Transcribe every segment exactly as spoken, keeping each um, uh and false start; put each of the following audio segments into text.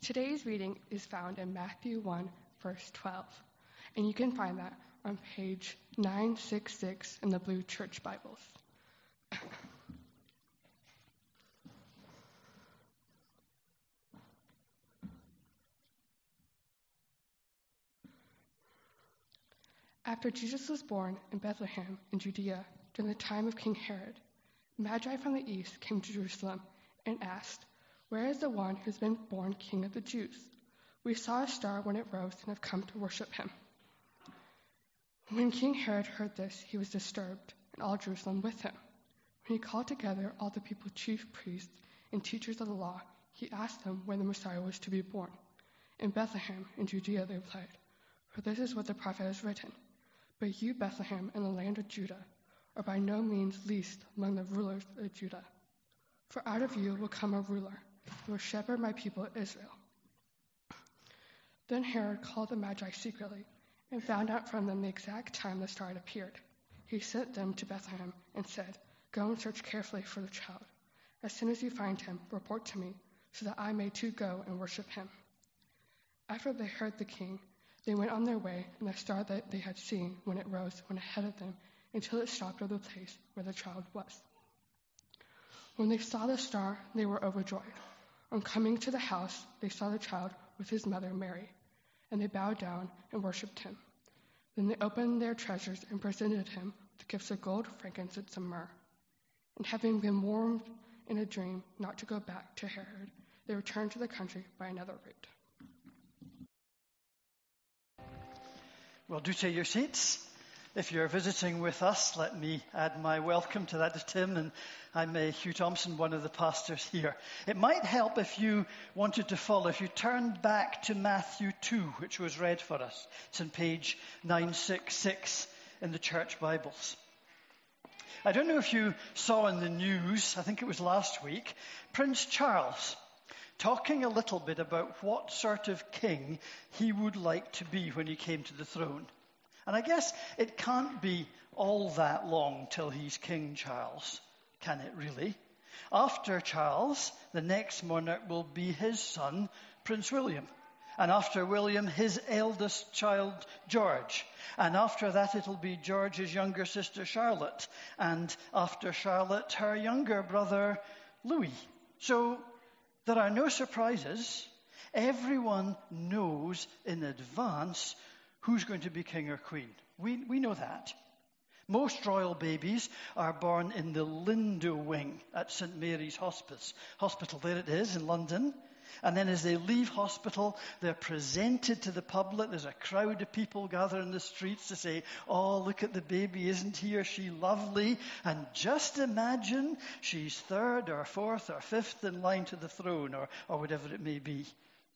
Today's reading is found in Matthew one, verse twelve, and you can find that on page nine sixty-six in the Blue Church Bibles. After Jesus was born in Bethlehem in Judea during the time of King Herod, Magi from the east came to Jerusalem and asked, "Where is the one who's been born King of the Jews? We saw a star when it rose and have come to worship him." When King Herod heard this, he was disturbed, and all Jerusalem with him. When he called together all the people, chief priests and teachers of the law, he asked them where the Messiah was to be born. "In Bethlehem, in Judea," they replied, "for this is what the prophet has written. But you, Bethlehem, in the land of Judah, are by no means least among the rulers of Judah. For out of you will come a ruler who will shepherd my people Israel." Then Herod called the Magi secretly and found out from them the exact time the star had appeared. He sent them to Bethlehem and said, "Go and search carefully for the child. As soon as you find him, report to me, so that I may too go and worship him." After they heard the king, they went on their way, and the star that they had seen when it rose went ahead of them until it stopped at the place where the child was. When they saw the star, they were overjoyed. On coming to the house, they saw the child with his mother Mary, and they bowed down and worshipped him. Then they opened their treasures and presented him with gifts of gold, frankincense, and myrrh. And having been warned in a dream not to go back to Herod, they returned to the country by another route. Well, do take your seats. If you're visiting with us, let me add my welcome to that to Tim, and I'm uh, Hugh Thompson, one of the pastors here. It might help if you wanted to follow, if you turned back to Matthew two, which was read for us. It's on page nine sixty-six in the church Bibles. I don't know if you saw in the news, I think it was last week, Prince Charles talking a little bit about what sort of king he would like to be when he came to the throne. And I guess it can't be all that long till he's King Charles, can it really? After Charles, the next monarch will be his son, Prince William. And after William, his eldest child, George. And after that, it'll be George's younger sister, Charlotte. And after Charlotte, her younger brother, Louis. So there are no surprises. Everyone knows in advance who's going to be king or queen. We we know that. Most royal babies are born in the Lindo wing at Saint Mary's Hospice. Hospital, there it is in London. And then as they leave hospital, they're presented to the public. There's a crowd of people gather in the streets to say, "Oh, look at the baby, isn't he or she lovely?" And just imagine she's third or fourth or fifth in line to the throne, or, or whatever it may be.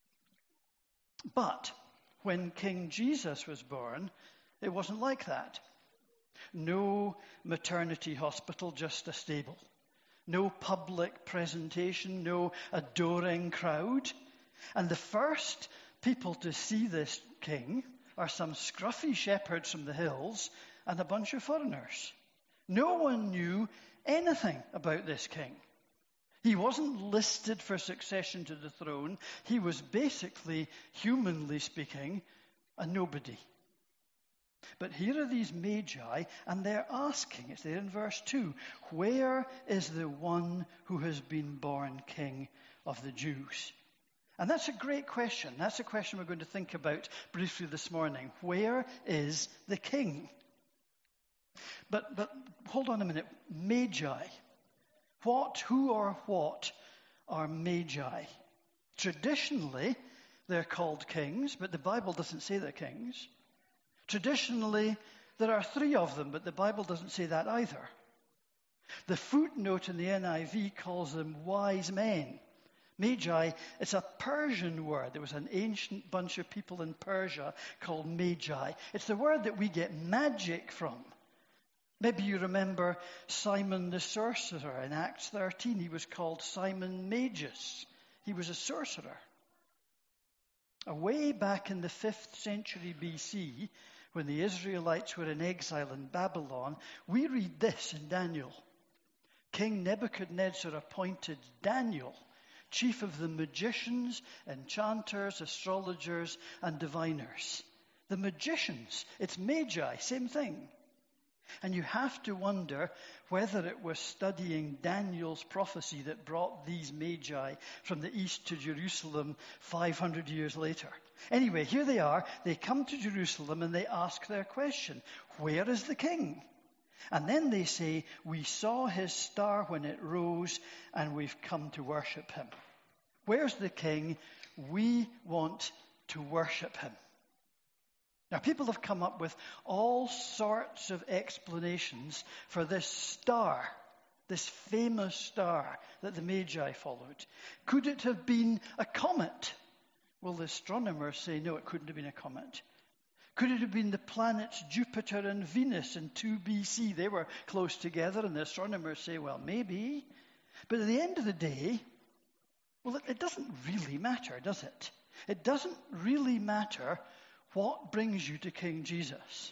But when King Jesus was born, it wasn't like that. No maternity hospital, just a stable. No public presentation, no adoring crowd. And the first people to see this king are some scruffy shepherds from the hills and a bunch of foreigners. No one knew anything about this king. He wasn't listed for succession to the throne. He was basically, humanly speaking, a nobody. But here are these magi, and they're asking, it's there in verse two, where is the one who has been born King of the Jews? And that's a great question. That's a question we're going to think about briefly this morning. Where is the king? But but hold on a minute. Magi. What, who or what are magi? Traditionally, they're called kings, but the Bible doesn't say they're kings. Traditionally, there are three of them, but the Bible doesn't say that either. The footnote in the N I V calls them wise men. Magi, it's a Persian word. There was an ancient bunch of people in Persia called Magi. It's the word that we get magic from. Maybe you remember Simon the sorcerer in Acts thirteen. He was called Simon Magus. He was a sorcerer. Way back in the fifth century B C, when the Israelites were in exile in Babylon, we read this in Daniel. King Nebuchadnezzar appointed Daniel chief of the magicians, enchanters, astrologers, and diviners. The magicians, it's magi, same thing. And you have to wonder whether it was studying Daniel's prophecy that brought these magi from the east to Jerusalem five hundred years later. Anyway, here they are. They come to Jerusalem and they ask their question, where is the king? And then they say, we saw his star when it rose and we've come to worship him. Where's the king? We want to worship him. Now, people have come up with all sorts of explanations for this star, this famous star that the Magi followed. Could it have been a comet? Well, the astronomers say, no, it couldn't have been a comet. Could it have been the planets Jupiter and Venus in two B C? They were close together, and the astronomers say, well, maybe. But at the end of the day, well, it, it doesn't really matter, does it? It doesn't really matter what brings you to King Jesus.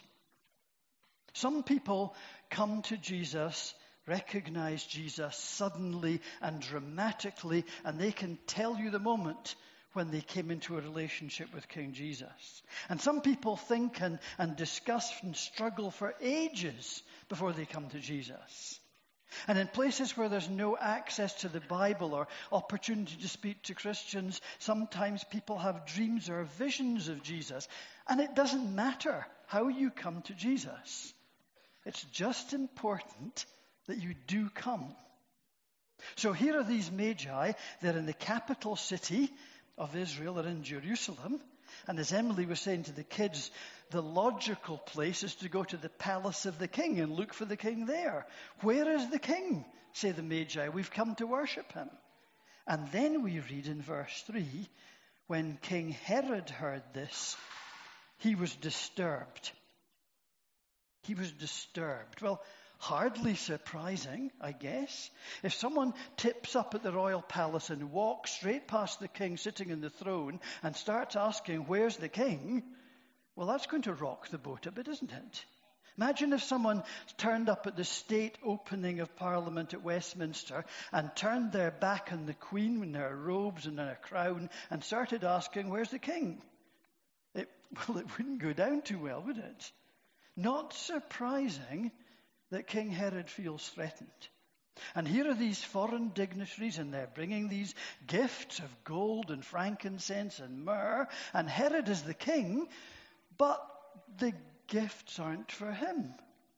Some people come to Jesus, recognize Jesus suddenly and dramatically, and they can tell you the moment when they came into a relationship with King Jesus. And some people think and, and discuss and struggle for ages before they come to Jesus. And in places where there's no access to the Bible or opportunity to speak to Christians, sometimes people have dreams or visions of Jesus. And it doesn't matter how you come to Jesus. It's just important that you do come. So here are these magi. They're in the capital city of Israel. They're in Jerusalem. And as Emily was saying to the kids, the logical place is to go to the palace of the king and look for the king there. Where is the king? Say the Magi. We've come to worship him. And then we read in verse three, when King Herod heard this, he was disturbed. He was disturbed. Well, hardly surprising, I guess. If someone tips up at the royal palace and walks straight past the king sitting in the throne and starts asking, where's the king? Well, that's going to rock the boat a bit, isn't it? Imagine if someone turned up at the state opening of Parliament at Westminster and turned their back on the Queen in her robes and her crown and started asking, where's the king? It, well, it wouldn't go down too well, would it? Not surprising that King Herod feels threatened. And here are these foreign dignitaries, and they're bringing these gifts of gold and frankincense and myrrh, and Herod is the king, but the gifts aren't for him.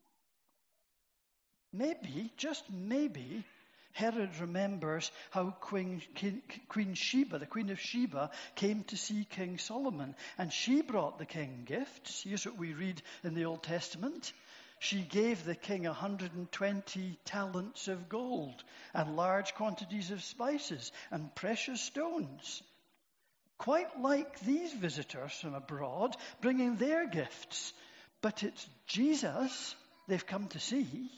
Maybe, just maybe, Herod remembers how Queen, Queen Sheba, the Queen of Sheba, came to see King Solomon, and she brought the king gifts. Here's what we read in the Old Testament. She gave the king one hundred twenty talents of gold and large quantities of spices and precious stones. Quite like these visitors from abroad bringing their gifts. But it's Jesus they've come to see.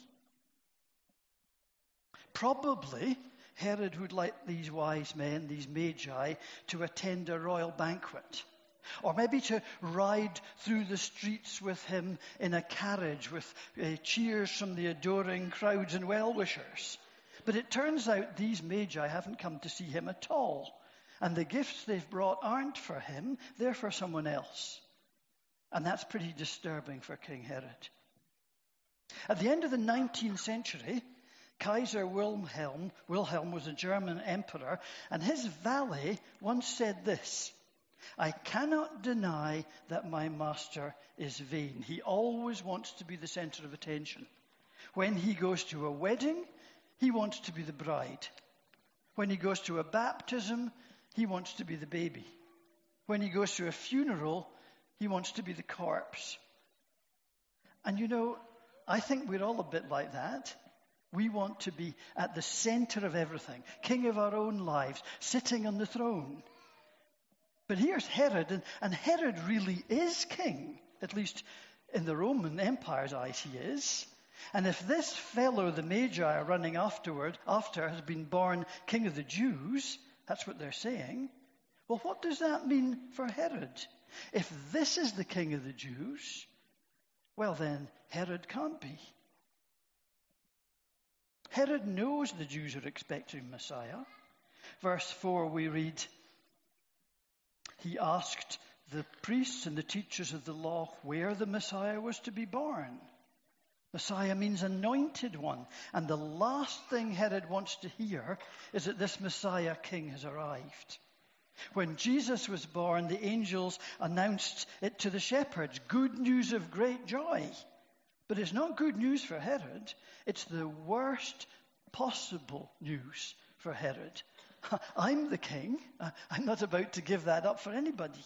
Probably Herod would like these wise men, these magi, to attend a royal banquet. Or maybe to ride through the streets with him in a carriage with uh, cheers from the adoring crowds and well-wishers. But it turns out these magi haven't come to see him at all. And the gifts they've brought aren't for him, they're for someone else. And that's pretty disturbing for King Herod. At the end of the nineteenth century, Kaiser Wilhelm, Wilhelm was a German emperor, and his valet once said this, I cannot deny that my master is vain. He always wants to be the center of attention. When he goes to a wedding, he wants to be the bride. When he goes to a baptism, he wants to be the baby. When he goes to a funeral, he wants to be the corpse. And you know, I think we're all a bit like that. We want to be at the center of everything, king of our own lives, sitting on the throne. But here's Herod, and, and Herod really is king, at least in the Roman Empire's eyes he is. And if this fellow, the Magi, are running afterward, after has been born king of the Jews, that's what they're saying, well, what does that mean for Herod? If this is the king of the Jews, well then, Herod can't be. Herod knows the Jews are expecting Messiah. Verse four we read, he asked the priests and the teachers of the law where the Messiah was to be born. Messiah means anointed one. And the last thing Herod wants to hear is that this Messiah king has arrived. When Jesus was born, the angels announced it to the shepherds, good news of great joy. But it's not good news for Herod. It's the worst possible news for Herod. I'm the king. I'm not about to give that up for anybody.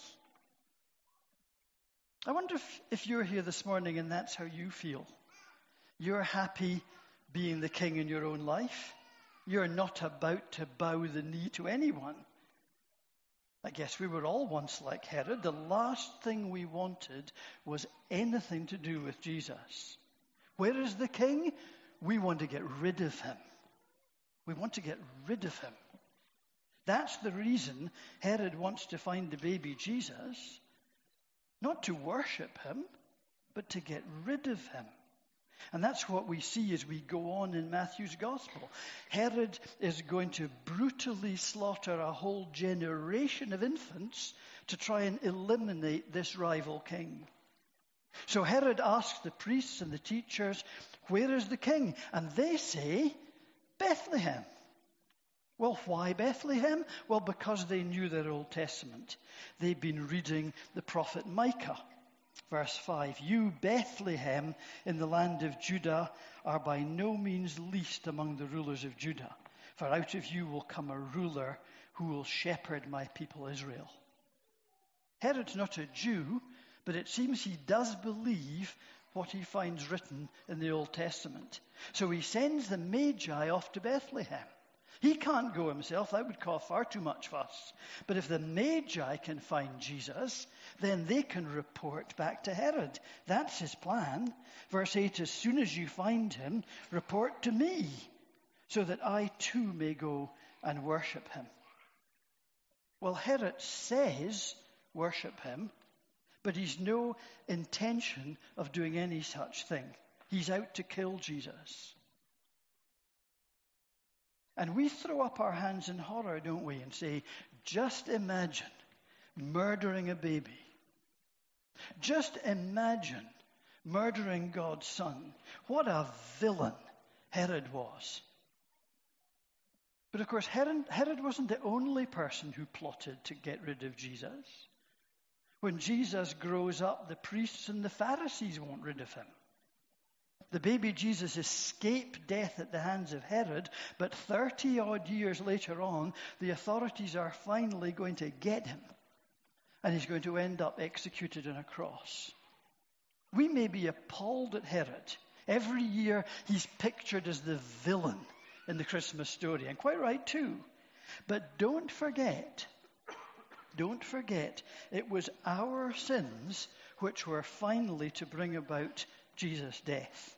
I wonder if, if you're here this morning and that's how you feel. You're happy being the king in your own life. You're not about to bow the knee to anyone. I guess we were all once like Herod. The last thing we wanted was anything to do with Jesus. Where is the king? We want to get rid of him. We want to get rid of him. That's the reason Herod wants to find the baby Jesus. Not to worship him, but to get rid of him. And that's what we see as we go on in Matthew's gospel. Herod is going to brutally slaughter a whole generation of infants to try and eliminate this rival king. So Herod asks the priests and the teachers, where is the king? And they say, Bethlehem. Well, why Bethlehem? Well, because they knew their Old Testament. They'd been reading the prophet Micah. Verse five, you, Bethlehem, in the land of Judah, are by no means least among the rulers of Judah. For out of you will come a ruler who will shepherd my people Israel. Herod's not a Jew, but it seems he does believe what he finds written in the Old Testament. So he sends the Magi off to Bethlehem. He can't go himself. That would cause far too much fuss. But if the Magi can find Jesus, then they can report back to Herod. That's his plan. Verse eight, as soon as you find him, report to me, so that I too may go and worship him. Well, Herod says worship him, but he's no intention of doing any such thing. He's out to kill Jesus. And we throw up our hands in horror, don't we, and say, just imagine murdering a baby. Just imagine murdering God's son. What a villain Herod was. But of course, Herod, Herod wasn't the only person who plotted to get rid of Jesus. When Jesus grows up, the priests and the Pharisees want rid of him. The baby Jesus escaped death at the hands of Herod, but thirty odd years later on, the authorities are finally going to get him. And he's going to end up executed on a cross. We may be appalled at Herod. Every year he's pictured as the villain in the Christmas story, and quite right too. But don't forget, don't forget, it was our sins which were finally to bring about Jesus' death.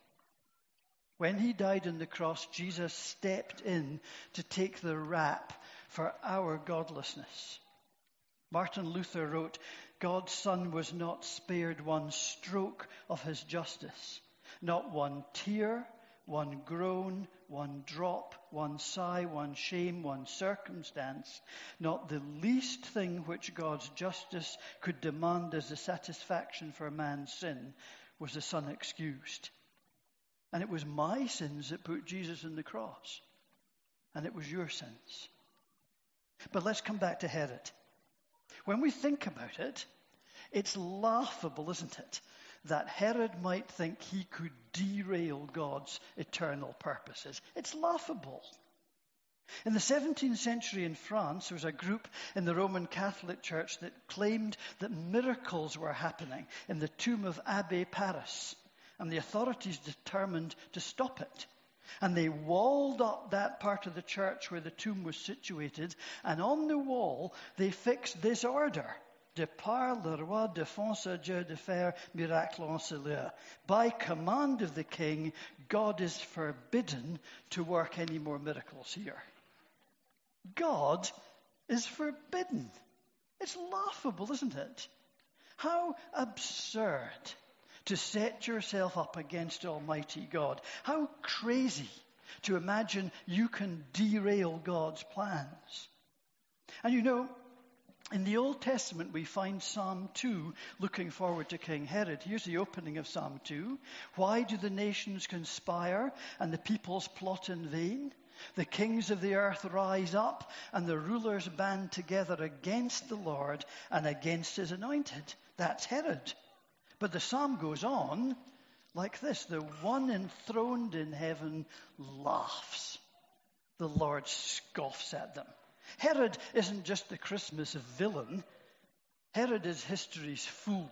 When he died on the cross, Jesus stepped in to take the rap for our godlessness. Martin Luther wrote, God's Son was not spared one stroke of his justice, not one tear, one groan, one drop, one sigh, one shame, one circumstance, not the least thing which God's justice could demand as the satisfaction for man's sin was the Son excused. And it was my sins that put Jesus on the cross. And it was your sins. But let's come back to Herod. When we think about it, it's laughable, isn't it, that Herod might think he could derail God's eternal purposes. It's laughable. In the seventeenth century in France, there was a group in the Roman Catholic Church that claimed that miracles were happening in the tomb of Abbé Paris. And the authorities determined to stop it. And they walled up that part of the church where the tomb was situated. And on the wall, they fixed this order. De par le roi défense Dieu de faire miracle en ce lieu. By command of the king, God is forbidden to work any more miracles here. God is forbidden. It's laughable, isn't it? How absurd to set yourself up against Almighty God. How crazy to imagine you can derail God's plans. And you know, in the Old Testament, we find Psalm two looking forward to King Herod. Here's the opening of Psalm two. Why do the nations conspire and the peoples plot in vain? The kings of the earth rise up and the rulers band together against the Lord and against his anointed. That's Herod. But the psalm goes on like this. The one enthroned in heaven laughs. The Lord scoffs at them. Herod isn't just the Christmas villain. Herod is history's fool.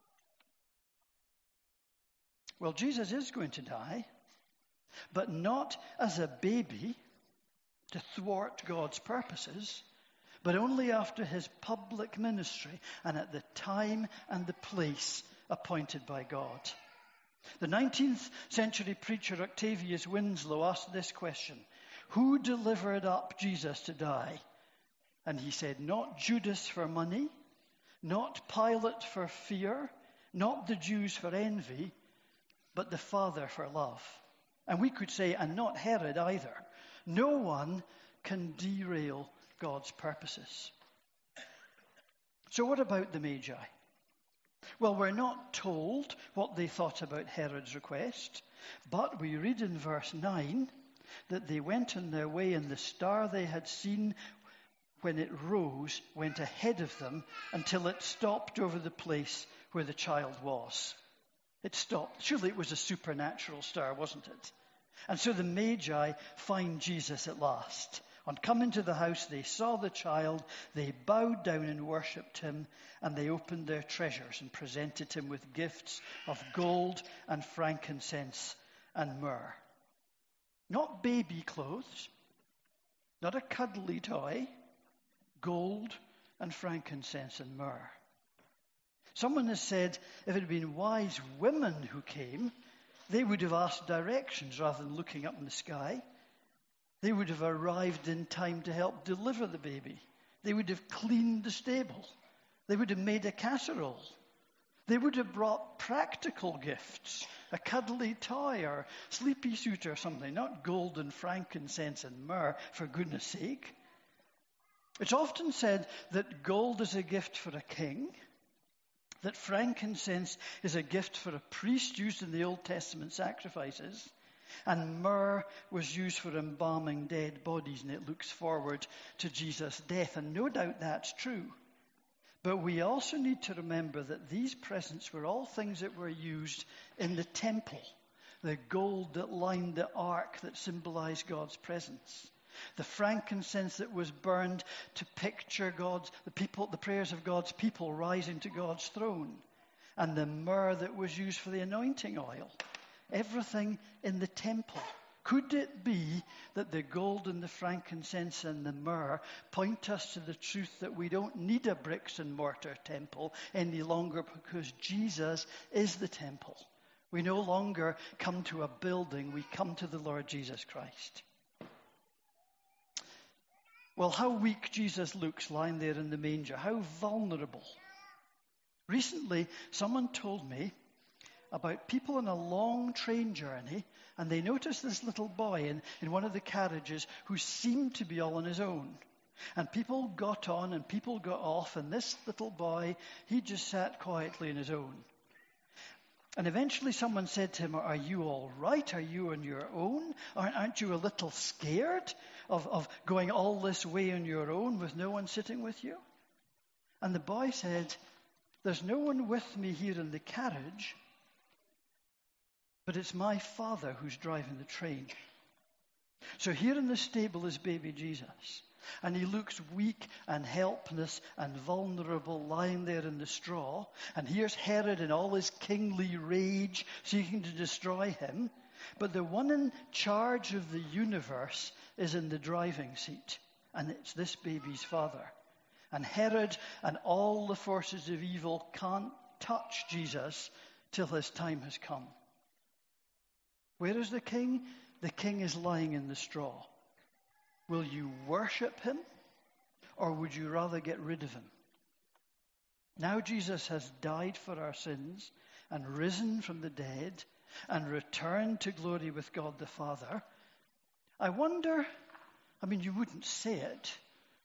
Well, Jesus is going to die, but not as a baby to thwart God's purposes, but only after his public ministry and at the time and the place appointed by God. The nineteenth century preacher Octavius Winslow asked this question: who delivered up Jesus to die? And he said, not Judas for money, not Pilate for fear, not the Jews for envy, but the Father for love. And we could say, and not Herod either. No one can derail God's purposes. So what about the Magi? Well, we're not told what they thought about Herod's request, but we read in verse nine that they went on their way, and the star they had seen when it rose went ahead of them until it stopped over the place where the child was. It stopped. Surely it was a supernatural star, wasn't it? And so the Magi find Jesus at last. On coming to the house, they saw the child, they bowed down and worshipped him, and they opened their treasures and presented him with gifts of gold and frankincense and myrrh. Not baby clothes, not a cuddly toy, gold and frankincense and myrrh. Someone has said if it had been wise women who came, they would have asked directions rather than looking up in the sky. They would have arrived in time to help deliver the baby. They would have cleaned the stable. They would have made a casserole. They would have brought practical gifts, a cuddly toy or sleepy suit or something, not gold and frankincense and myrrh, for goodness sake. It's often said that gold is a gift for a king, that frankincense is a gift for a priest used in the Old Testament sacrifices, and myrrh was used for embalming dead bodies, and it looks forward to Jesus' death. And no doubt that's true. But we also need to remember that these presents were all things that were used in the temple, the gold that lined the ark that symbolized God's presence, the frankincense that was burned to picture God's the people, the prayers of God's people rising to God's throne, and the myrrh that was used for the anointing oil. Everything in the temple. Could it be that the gold and the frankincense and the myrrh point us to the truth that we don't need a bricks and mortar temple any longer, because Jesus is the temple? We no longer come to a building, we come to the Lord Jesus Christ. Well, how weak Jesus looks lying there in the manger, how vulnerable. Recently, someone told me about people on a long train journey, and they noticed this little boy in, in one of the carriages who seemed to be all on his own. And people got on and people got off, and this little boy, he just sat quietly on his own. And eventually someone said to him, are you all right? Are you on your own? Aren't, aren't you a little scared of, of going all this way on your own with no one sitting with you? And the boy said, there's no one with me here in the carriage, but it's my Father who's driving the train. So here in the stable is baby Jesus. And he looks weak and helpless and vulnerable lying there in the straw. And here's Herod in all his kingly rage seeking to destroy him. But the one in charge of the universe is in the driving seat. And it's this baby's father. And Herod and all the forces of evil can't touch Jesus till his time has come. Where is the king? The king is lying in the straw. Will you worship him, or would you rather get rid of him? Now Jesus has died for our sins and risen from the dead and returned to glory with God the Father. I wonder, I mean, you wouldn't say it,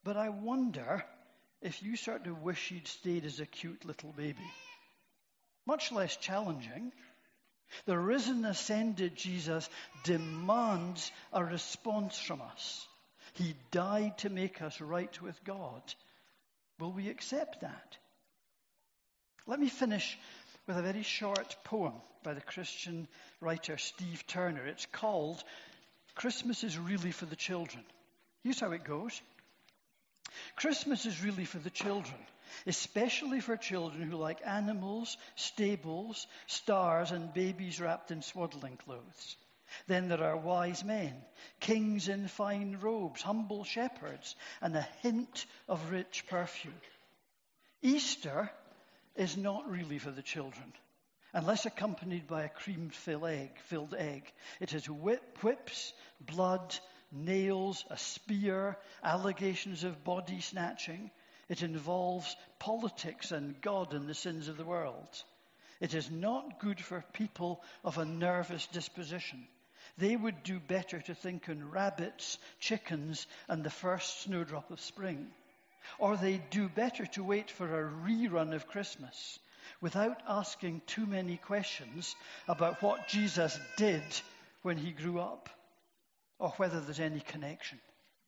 But I wonder if you sort of wish you'd stayed as a cute little baby. Much less challenging. The risen, ascended Jesus demands a response from us. He died to make us right with God. Will we accept that? Let me finish with a very short poem by the Christian writer Steve Turner. It's called Christmas is Really for the Children. Here's how it goes. Christmas is really for the children, especially for children who like animals, stables, stars, and babies wrapped in swaddling clothes. Then there are wise men, kings in fine robes, humble shepherds, and a hint of rich perfume. Easter is not really for the children, unless accompanied by a cream-filled egg, filled egg. It is whip, whips, blood, nails, a spear, allegations of body snatching. It involves politics and God and the sins of the world. It is not good for people of a nervous disposition. They would do better to think on rabbits, chickens, and the first snowdrop of spring. Or they'd do better to wait for a rerun of Christmas without asking too many questions about what Jesus did when he grew up, or whether there's any connection.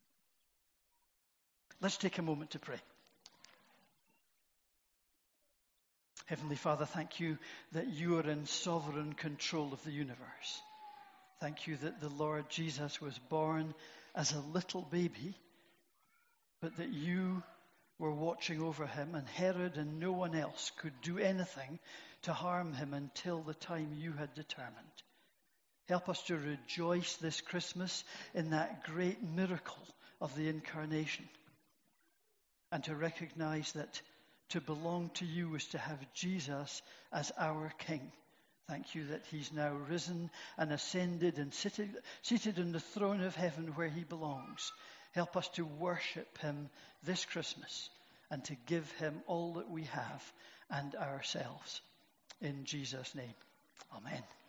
Let's take a moment to pray. Heavenly Father, thank you that you are in sovereign control of the universe. Thank you that the Lord Jesus was born as a little baby, but that you were watching over him, and Herod and no one else could do anything to harm him until the time you had determined. Help us to rejoice this Christmas in that great miracle of the incarnation, and to recognize that to belong to you is to have Jesus as our King. Thank you that he's now risen and ascended and seated, seated on the throne of heaven where he belongs. Help us to worship him this Christmas and to give him all that we have and ourselves. In Jesus' name, amen.